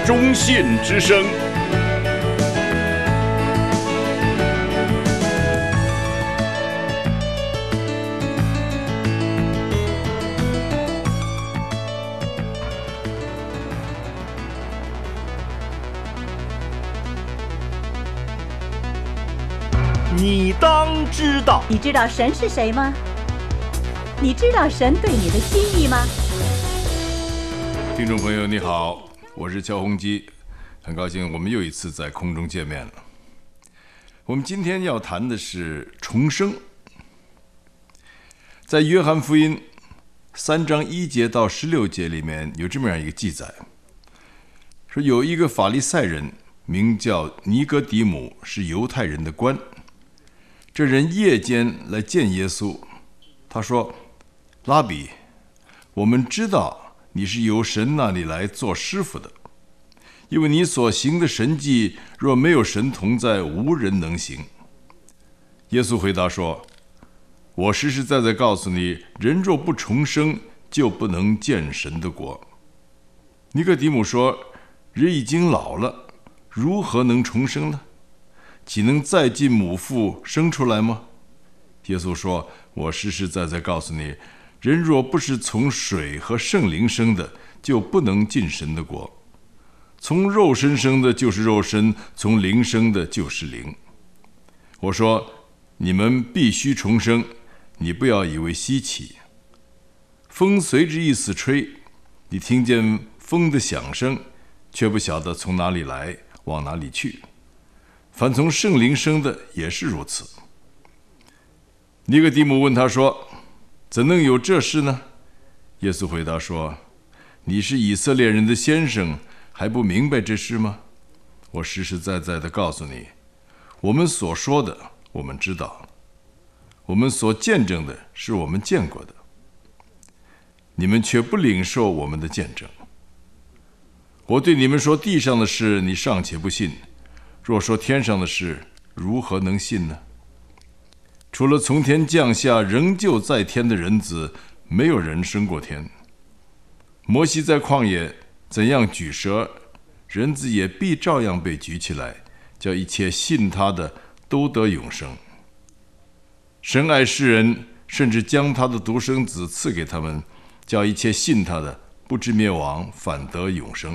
中信之声。你当知道。 你知道神是谁吗？你知道神对你的心意吗？ 听众朋友你好，我是乔宏基，很高兴我们又一次在空中见面了。我们今天要谈的是重生。在约翰福音3章1节到16节里面有这么样一个记载，说有一个法利赛人名叫尼哥底母，是犹太人的官。这人夜间来见耶稣，他说：拉比，我们知道你是由神那里来做师傅的，因为你所行的神迹，若没有神同在，无人能行。耶稣回答说：我实实在在告诉你，人若不重生，就不能见神的国。尼哥底母说：人已经老了，如何能重生呢？岂能再进母腹生出来吗？耶稣说：我实实在在告诉你，人若不是从水和圣灵生的，就不能进神的国。从肉身生的就是肉身，从灵生的就是灵。我说你们必须重生，你不要以为稀奇。风随着意思吹，你听见风的响声，却不晓得从哪里来，往哪里去。凡从圣灵生的也是如此。尼哥底母问他说：怎能有这事呢？耶稣回答说：你是以色列人的先生，还不明白这事吗？我实实在在地告诉你，我们所说的我们知道，我们所见证的是我们见过的，你们却不领受我们的见证。我对你们说地上的事，你尚且不信，若说天上的事，如何能信呢？除了从天降下仍旧在天的人子，没有人升过天。摩西在旷野怎样举蛇，人子也必照样被举起来，叫一切信他的都得永生。神爱世人，甚至将他的独生子赐给他们，叫一切信他的不至灭亡，反得永生。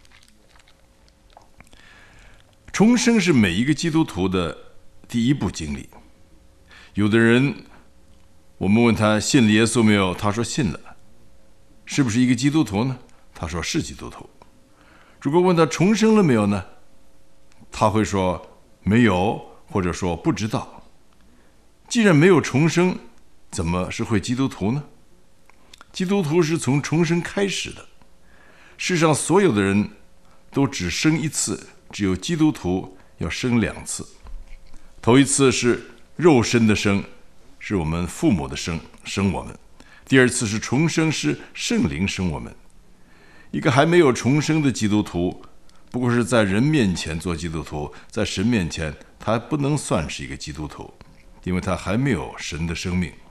重生是每一个基督徒的第一步经历。有的人，我们问他信了耶稣没有，他说信了。是不是一个基督徒呢？他说是基督徒。如果问他重生了没有呢？他会说没有，或者说不知道。既然没有重生，怎么是会基督徒呢？基督徒是从重生开始的。世上所有的人都只生一次，只有基督徒要生2次。头一次是肉身的生，是我们父母的生我们；第二次是重生，是圣灵生我们。一个还没有重生的基督徒，不过是在人面前做基督徒，在神面前他还不能算是一个基督徒，因为他还没有神的生命。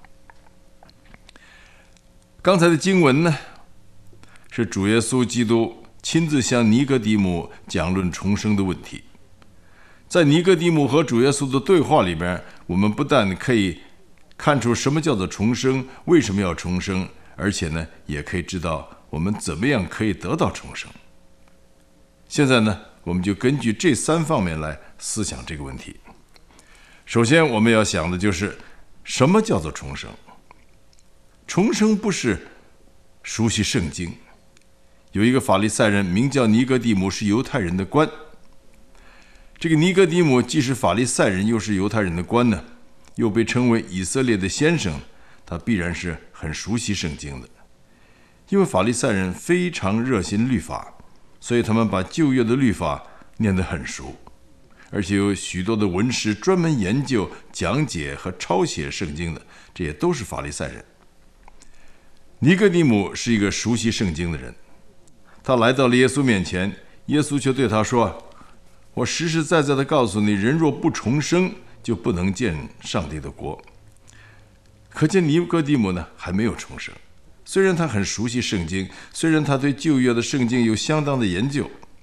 刚才的经文呢，是主耶稣基督亲自向尼哥底母讲论重生的问题。在尼哥底母和主耶稣的对话里边，我们不但可以看出什么叫做重生，为什么要重生，而且呢，也可以知道我们怎么样可以得到重生。现在呢，我们就根据这3方面来思想这个问题。首先我们要想的就是什么叫做重生。重生不是熟悉圣经。有一个法利赛人名叫尼哥底母，是犹太人的官。这个尼哥底母既是法利赛人，又是犹太人的官呢，又被称为以色列的先生，他必然是很熟悉圣经的。因为法利赛人非常热心律法，所以他们把旧约的律法念得很熟，而且有许多的文士专门研究、讲解和抄写圣经的，这也都是法利赛人。尼哥底母是一个熟悉圣经的人，他来到了耶稣面前，耶稣却对他说：我实实在在地告诉你，人若不重生，就不能见上帝的国。可见尼哥底母呢，还没有重生。虽然他很熟悉圣经，虽然他对旧约的圣经有相当的研究，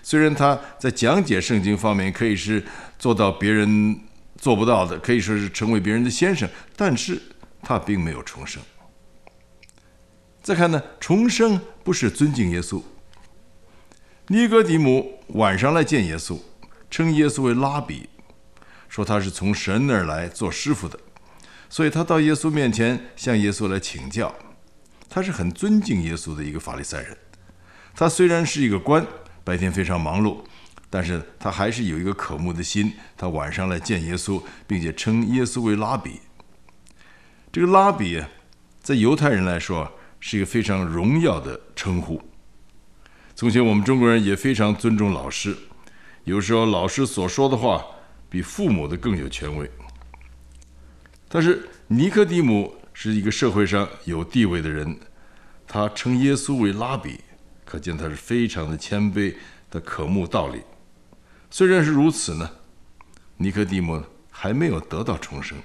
虽然他在讲解圣经方面可以是做到别人做不到的，可以说是成为别人的先生，但是他并没有重生。再看呢，重生不是尊敬耶稣。尼哥底母晚上来见耶稣，称耶稣为拉比，说他是从神那儿来做师傅的，所以他到耶稣面前向耶稣来请教。他是很尊敬耶稣的一个法利赛人。他虽然是一个官，白天非常忙碌，但是他还是有一个渴慕的心。他晚上来见耶稣，并且称耶稣为拉比。这个拉比在犹太人来说是一个非常荣耀的称呼。从前我们中国人也非常尊重老师，有时候老师所说的话比父母的更有权威。但是尼哥底母是一个社会上有地位的人，他称耶稣为拉比，可见他是非常的谦卑的渴慕道理。虽然是如此呢，尼哥底母还没有得到重生。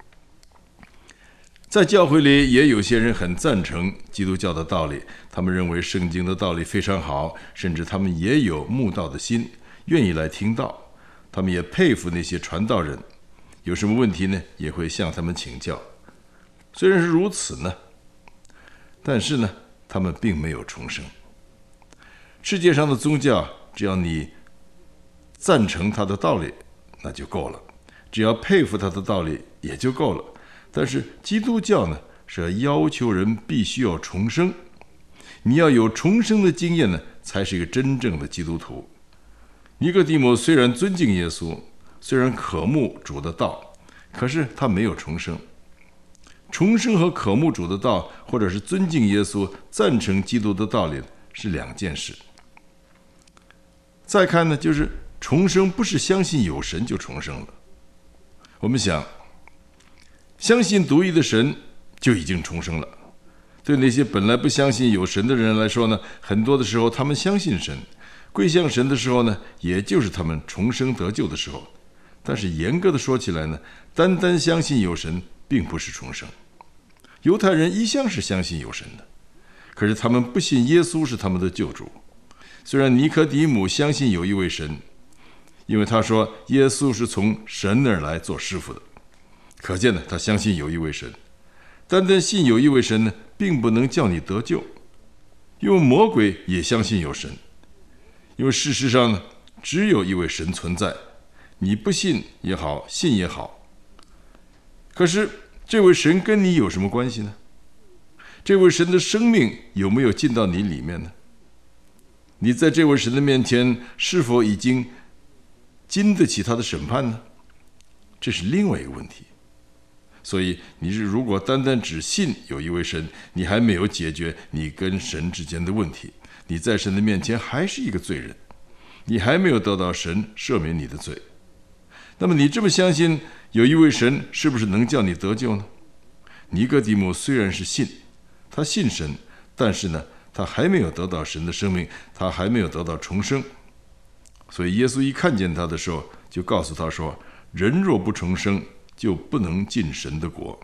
在教会里也有些人很赞成基督教的道理，他们认为圣经的道理非常好，甚至他们也有慕道的心，愿意来听道。他们也佩服那些传道人，有什么问题呢，也会向他们请教。虽然是如此呢，但是呢，他们并没有重生。世界上的宗教，只要你赞成他的道理，那就够了；只要佩服他的道理，也就够了。但是基督教呢，是要求人必须要重生，你要有重生的经验呢，才是一个真正的基督徒。尼哥底母虽然尊敬耶稣，虽然渴慕主的道，可是他没有重生。重生和渴慕主的道，或者是尊敬耶稣、赞成基督的道理是两件事。再看呢，就是重生不是相信有神就重生了。我们想，相信独一的神就已经重生了。对那些本来不相信有神的人来说呢，很多的时候他们相信神，归向神的时候呢，也就是他们重生得救的时候。但是严格的说起来呢，单单相信有神并不是重生。犹太人一向是相信有神的，可是他们不信耶稣是他们的救主。虽然尼哥底母相信有一位神，因为他说耶稣是从神那儿来做师傅的，可见呢，他相信有一位神。单单信有一位神呢，并不能叫你得救，因为魔鬼也相信有神。因为事实上呢，只有一位神存在，你不信也好，信也好。可是这位神跟你有什么关系呢？这位神的生命有没有进到你里面呢？你在这位神的面前是否已经经得起他的审判呢？这是另外一个问题。所以你如果单单只信有一位神，你还没有解决你跟神之间的问题，你在神的面前还是一个罪人，你还没有得到神赦免你的罪。那么你这么相信有一位神，是不是能叫你得救呢？尼哥底母虽然是信，他信神，但是呢，他还没有得到神的生命，他还没有得到重生。所以耶稣一看见他的时候，就告诉他说，人若不重生，就不能进神的国。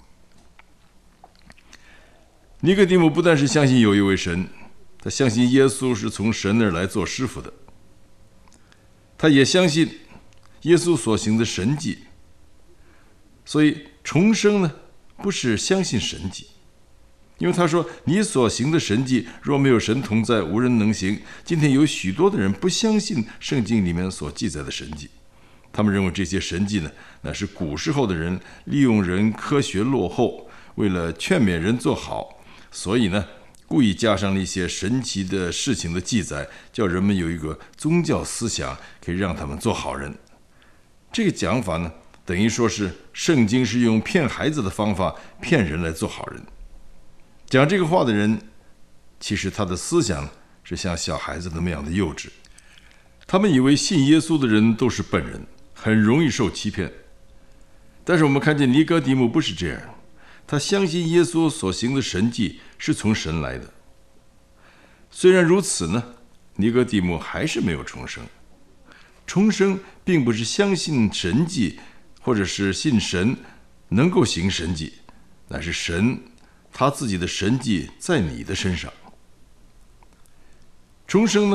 尼哥底母不但是相信有一位神，他相信耶稣是从神那儿来做师傅的，他也相信耶稣所行的神迹。所以重生呢，不是相信神迹，因为他说你所行的神迹若没有神同在，无人能行。今天有许多的人不相信圣经里面所记载的神迹，他们认为这些神迹呢，那是古时候的人利用人科学落后，为了劝勉人做好，所以呢故意加上了一些神奇的事情的记载，叫人们有一个宗教思想，可以让他们做好人。这个讲法呢，等于说是圣经是用骗孩子的方法骗人来做好人。讲这个话的人，其实他的思想是像小孩子那么样的幼稚。他们以为信耶稣的人都是笨人，很容易受欺骗。但是我们看见尼哥底母不是这样，他相信耶稣所行的神迹是从神来的。虽然如此呢，尼哥底母还是没有重生。重生并不是相信神迹，或者是信神能够行神迹，乃是神他自己的神迹在你的身上。重生呢，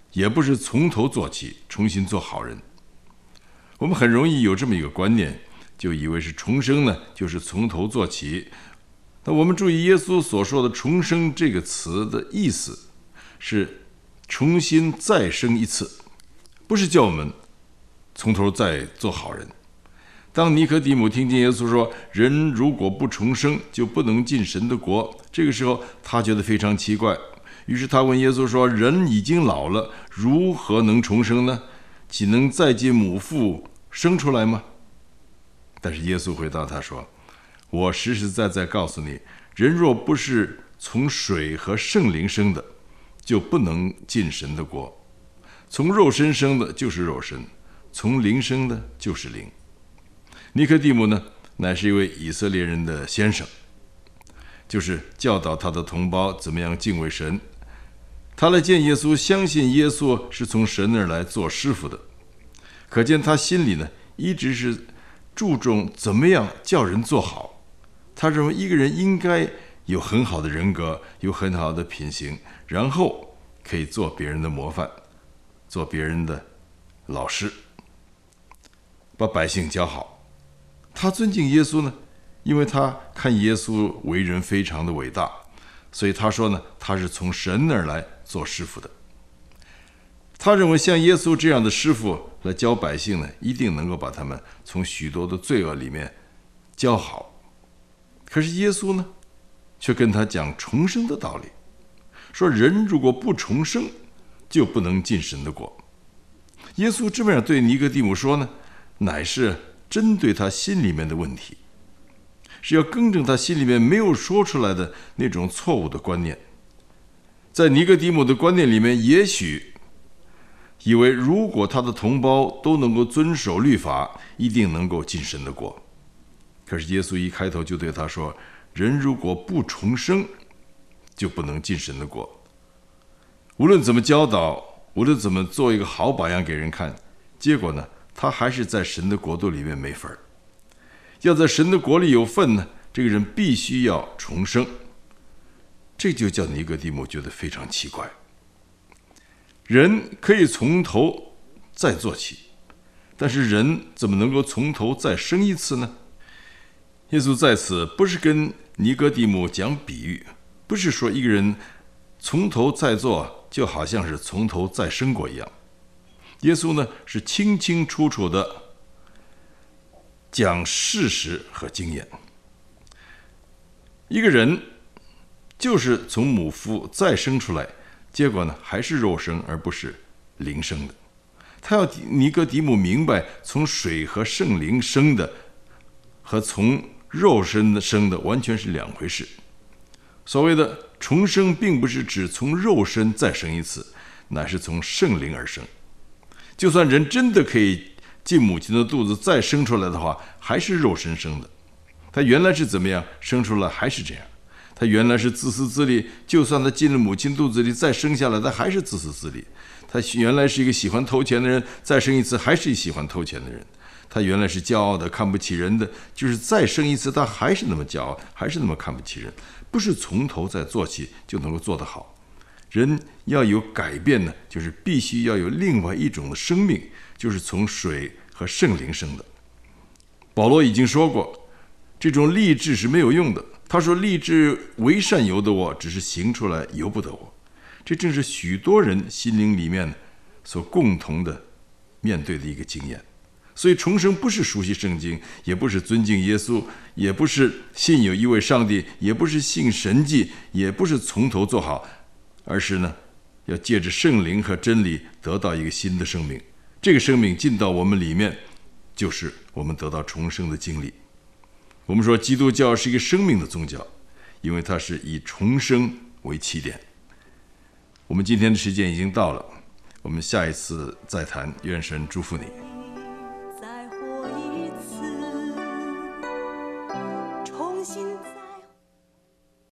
也不是从头做起，重新做好人。我们很容易有这么一个观念，就以为是重生呢，就是从头做起。那我们注意耶稣所说的重生这个词的意思是重新再生一次，不是叫我们从头再做好人。当尼科底母听见耶稣说人如果不重生就不能进神的国，这个时候他觉得非常奇怪，于是他问耶稣说，人已经老了，如何能重生呢？岂能再进母腹生出来吗？但是耶稣回答他说，我实实在在告诉你，人若不是从水和圣灵生的，就不能进神的国。从肉身生的就是肉身，从灵生的就是灵。尼科底母呢，乃是一位以色列人的先生，就是教导他的同胞怎么样敬畏神。他来见耶稣，相信耶稣是从神那儿来做师傅的，可见他心里呢，一直是注重怎么样叫人做好。他认为一个人应该有很好的人格，有很好的品行，然后可以做别人的模范，做别人的老师，把百姓教好。他尊敬耶稣呢，因为他看耶稣为人非常的伟大，所以他说呢，他是从神那儿来做师傅的。他认为像耶稣这样的师傅来教百姓呢，一定能够把他们从许多的罪恶里面教好。可是耶稣呢，却跟他讲重生的道理，说人如果不重生，就不能进神的国。耶稣这么样对尼哥底母说呢，乃是针对他心里面的问题，是要更正他心里面没有说出来的那种错误的观念。在尼哥底母的观念里面，也许以为如果他的同胞都能够遵守律法，一定能够进神的国。可是耶稣一开头就对他说，人如果不重生，就不能进神的国。无论怎么教导，无论怎么做一个好榜样给人看，结果呢，他还是在神的国度里面没份儿。要在神的国里有份呢，这个人必须要重生。这就叫尼哥底母觉得非常奇怪。人可以从头再做起，但是人怎么能够从头再生一次呢？耶稣在此不是跟尼哥底母讲比喻，不是说一个人从头再做就好像是从头再生过一样。耶稣呢，是清清楚楚的讲事实和经验。一个人就是从母腹再生出来，结果呢，还是肉生而不是灵生的。他要尼哥底母明白，从水和圣灵生的和从肉身生的完全是两回事。所谓的重生，并不是指从肉身再生一次，乃是从圣灵而生。就算人真的可以进母亲的肚子再生出来的话，还是肉身生的。他原来是怎么样生出来，还是这样。他原来是自私自利，就算他进了母亲肚子里再生下来，他还是自私自利。他原来是一个喜欢偷钱的人，再生一次还是喜欢偷钱的人。他原来是骄傲的，看不起人的，就是再生一次，他还是那么骄傲，还是那么看不起人。不是从头再做起就能够做得好。人要有改变呢，就是必须要有另外一种的生命，就是从水和圣灵生的。保罗已经说过，这种立志是没有用的。他说，立志为善由得我，只是行出来由不得我。这正是许多人心灵里面所共同的面对的一个经验。所以重生不是熟悉圣经，也不是尊敬耶稣，也不是信有一位上帝，也不是信神迹，也不是从头做好，而是呢，要借着圣灵和真理得到一个新的生命。这个生命进到我们里面，就是我们得到重生的经历。我们说基督教是一个生命的宗教，因为它是以重生为起点。我们今天的时间已经到了，我们下一次再谈，愿神祝福你。